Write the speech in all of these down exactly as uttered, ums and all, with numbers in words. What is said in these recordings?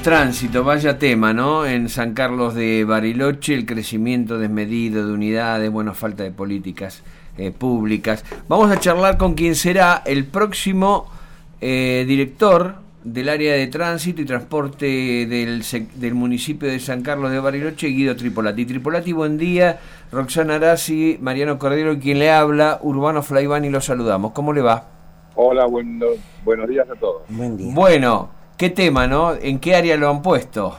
Tránsito, vaya tema, ¿no? En San Carlos de Bariloche, el crecimiento desmedido de unidades, bueno, falta de políticas eh, públicas. Vamos a charlar con quien será el próximo eh, director del área de tránsito y transporte del, del municipio de San Carlos de Bariloche, Guido Tripolati. Tripolati, buen día. Roxana Arasi, Mariano Cordero, quien le habla, Urbano Flaivani, los saludamos. ¿Cómo le va? Hola, bueno, buenos días a todos. Buen día. Bueno, qué tema, ¿no? ¿En qué área lo han puesto?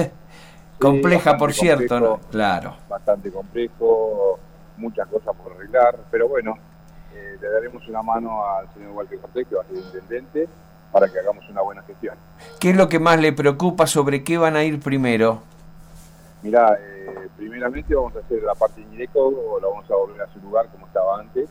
Compleja, sí, por cierto, complejo, ¿no? Claro. Bastante complejo, muchas cosas por arreglar, pero bueno, eh, le daremos una mano al señor Walter Cortés, que va a ser intendente, para que hagamos una buena gestión. ¿Qué es lo que más le preocupa? ¿Sobre qué van a ir primero? Mirá, eh, primeramente vamos a hacer la parte de Ñireco, o la vamos a volver a su lugar como estaba antes,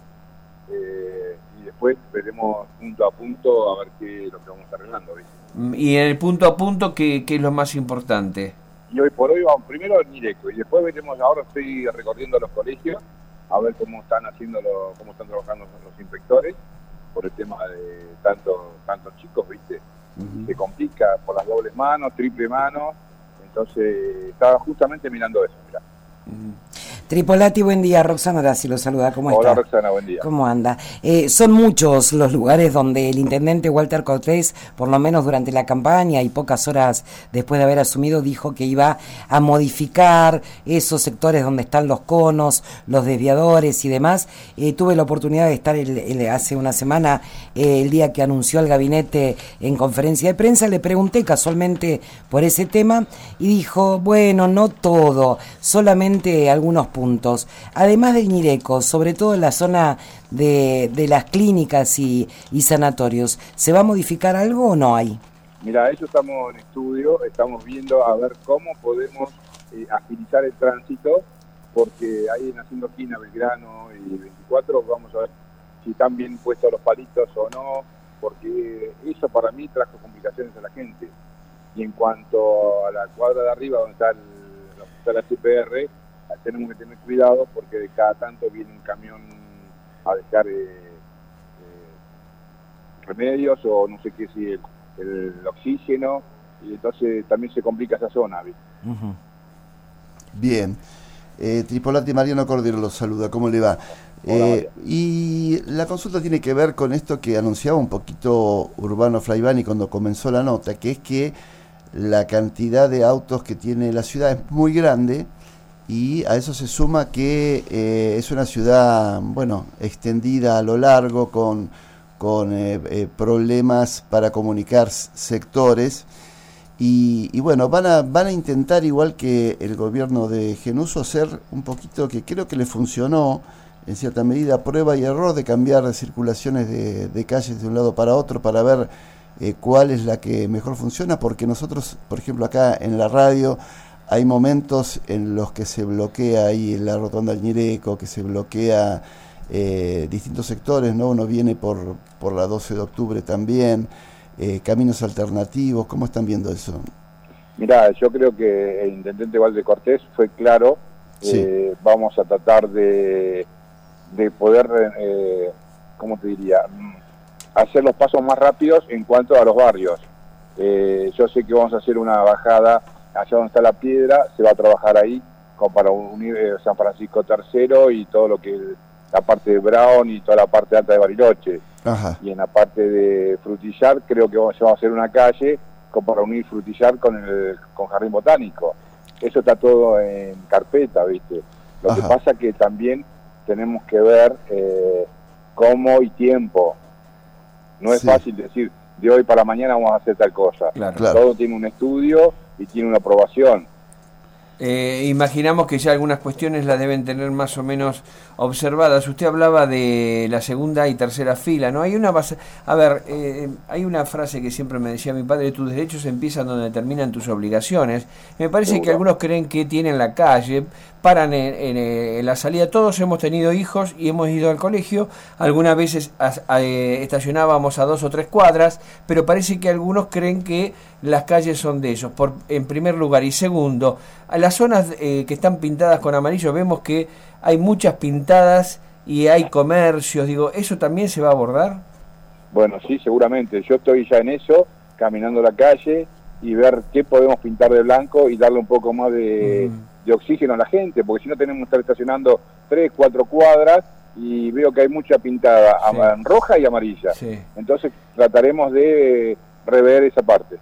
eh, y después veremos punto a punto a ver qué es lo que vamos arreglando, ¿viste? Y en el punto a punto, ¿qué, qué es lo más importante? Y hoy por hoy vamos primero al Ñireco, y después veremos, ahora estoy recorriendo los colegios, a ver cómo están haciendo, lo, cómo están trabajando los inspectores, por el tema de tantos tantos chicos, ¿viste? Uh-huh. Se complica por las dobles manos, triple manos, entonces estaba justamente mirando eso, mirá. Uh-huh. Tripolati, buen día. Roxana Arasi lo saluda. ¿Cómo está? Hola, Roxana, buen día. ¿Cómo anda? Eh, son muchos los lugares donde el intendente Walter Cortés, por lo menos durante la campaña y pocas horas después de haber asumido, dijo que iba a modificar esos sectores donde están los conos, los desviadores y demás. Eh, tuve la oportunidad de estar el, el, hace una semana, eh, el día que anunció el gabinete en conferencia de prensa. Le pregunté casualmente por ese tema y dijo, bueno, no todo, solamente algunos puntos. Además del Ñireco, sobre todo en la zona de, de las clínicas y, y sanatorios, ¿se va a modificar algo o no hay? Mira, eso estamos en estudio, estamos viendo a ver cómo podemos eh, agilizar el tránsito, porque ahí en Haciendo Esquina, Belgrano y veinticuatro, vamos a ver si están bien puestos los palitos o no, porque eso para mí trajo complicaciones a la gente. Y en cuanto a la cuadra de arriba, donde está el, donde está la C P R, tenemos que tener cuidado porque de cada tanto viene un camión a dejar eh, eh, remedios o no sé qué, si el, el oxígeno, y entonces también se complica esa zona, ¿viste? Uh-huh. Bien. Eh, Tripolati, Mariano Cordero los saluda, ¿cómo le va? Eh, y la consulta tiene que ver con esto que anunciaba un poquito Urbano Flaivani cuando comenzó la nota, que es que la cantidad de autos que tiene la ciudad es muy grande, y a eso se suma que eh, es una ciudad, bueno, extendida a lo largo, con, con eh, eh, problemas para comunicar sectores, y, y bueno, van a, van a intentar, igual que el gobierno de Genuso, hacer un poquito, que creo que le funcionó en cierta medida, prueba y error de cambiar circulaciones de, de calles de un lado para otro para ver eh, cuál es la que mejor funciona, porque nosotros, por ejemplo, acá en la radio, hay momentos en los que se bloquea ahí en la rotonda del Ñireco, que se bloquea eh, distintos sectores, ¿no? Uno viene por, por la doce de octubre también, eh, caminos alternativos. ¿Cómo están viendo eso? Mirá, yo creo que el intendente Walter Cortés fue claro. Sí. Eh, vamos a tratar de, de poder, eh, ¿cómo te diría?, hacer los pasos más rápidos en cuanto a los barrios. Eh, yo sé que vamos a hacer una bajada allá donde está la piedra, se va a trabajar ahí como para unir eh, San Francisco tercero y todo lo que es la parte de Brown y toda la parte alta de Bariloche. Ajá. Y en la parte de Frutillar creo que vamos a hacer una calle como para unir Frutillar con el con Jardín Botánico. Eso está todo en carpeta, ¿viste? Lo Ajá. que pasa que también tenemos que ver eh, cómo y tiempo. No es sí. fácil decir, de hoy para mañana vamos a hacer tal cosa. Claro. Todo claro. tiene un estudio y tiene una aprobación. Eh, imaginamos que ya algunas cuestiones las deben tener más o menos observadas. Usted hablaba de la segunda y tercera fila, ¿no? Hay una base... A ver, eh, hay una frase que siempre me decía mi padre: tus derechos empiezan donde terminan tus obligaciones. Me parece Seguro. que algunos creen que tienen la calle, paran en, en, en la salida. Todos hemos tenido hijos y hemos ido al colegio. Algunas veces a, a, eh, estacionábamos a dos o tres cuadras, pero parece que algunos creen que las calles son de ellos, por, en primer lugar. Y segundo, a las zonas eh, que están pintadas con amarillo, vemos que hay muchas pintadas y hay comercios. Digo, ¿eso también se va a abordar? Bueno, sí, seguramente. Yo estoy ya en eso, caminando la calle, y ver qué podemos pintar de blanco y darle un poco más de, mm. de oxígeno a la gente, porque si no tenemos que estar estacionando tres, cuatro cuadras y veo que hay mucha pintada sí. en roja y amarilla. Sí. Entonces trataremos de rever esa parte.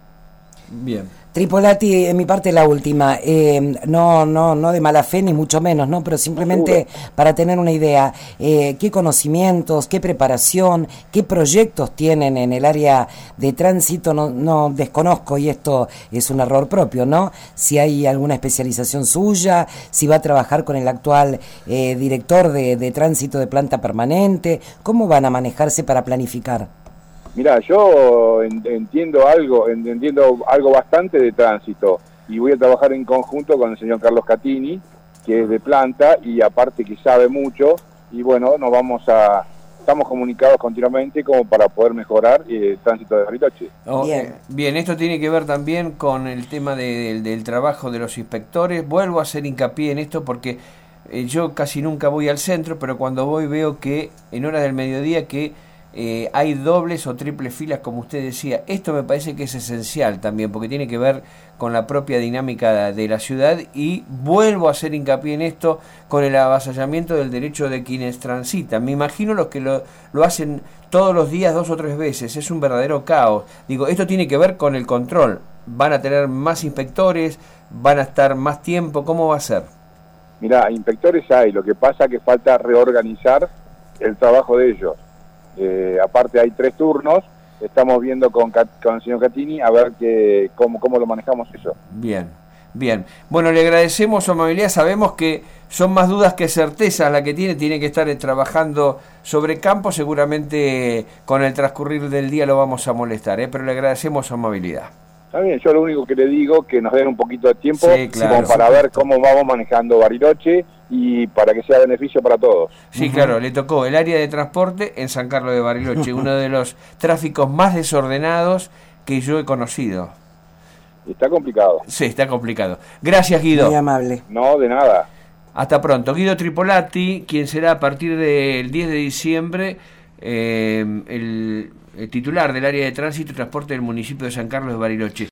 Bien. Tripolati, en mi parte la última, eh, no, no, no de mala fe ni mucho menos, no, pero simplemente Seguro. para tener una idea, eh, qué conocimientos, qué preparación, qué proyectos tienen en el área de tránsito, no, no desconozco y esto es un error propio, ¿no? Si hay alguna especialización suya, si va a trabajar con el actual eh, director de, de tránsito de planta permanente, ¿cómo van a manejarse para planificar? Mira, yo entiendo algo, entiendo algo bastante de tránsito y voy a trabajar en conjunto con el señor Carlos Catini, que es de planta y aparte que sabe mucho, y bueno, nos vamos a, estamos comunicados continuamente como para poder mejorar el tránsito de Bariloche. Oh, bien. bien, esto tiene que ver también con el tema de, del, del trabajo de los inspectores. Vuelvo a hacer hincapié en esto porque eh, yo casi nunca voy al centro, pero cuando voy veo que en horas del mediodía que Eh, hay dobles o triples filas, como usted decía. Esto me parece que es esencial también, porque tiene que ver con la propia dinámica de la ciudad, y vuelvo a hacer hincapié en esto con el avasallamiento del derecho de quienes transitan. Me imagino los que lo, lo hacen todos los días, dos o tres veces. Es un verdadero caos. Digo, esto tiene que ver con el control. ¿Van a tener más inspectores? ¿Van a estar más tiempo? ¿Cómo va a ser? Mirá, inspectores hay, lo que pasa es que falta reorganizar el trabajo de ellos. Eh, aparte hay tres turnos, estamos viendo con, con el señor Catini a ver que, cómo, cómo lo manejamos eso. Bien, bien. Bueno, le agradecemos su amabilidad, sabemos que son más dudas que certezas la que tiene, tiene que estar trabajando sobre campo, seguramente con el transcurrir del día lo vamos a molestar, ¿eh? Pero le agradecemos su amabilidad. Está bien, yo lo único que le digo que nos den un poquito de tiempo sí, claro, como para ver cómo vamos manejando Bariloche y para que sea beneficio para todos. Sí, uh-huh. claro, le tocó el área de transporte en San Carlos de Bariloche, uno de los tráficos más desordenados que yo he conocido. Está complicado. Sí, está complicado. Gracias, Guido. Muy amable. No, de nada. Hasta pronto. Guido Tripolati, quien será a partir del diez de diciembre eh, el, el titular del área de tránsito y transporte del municipio de San Carlos de Bariloche.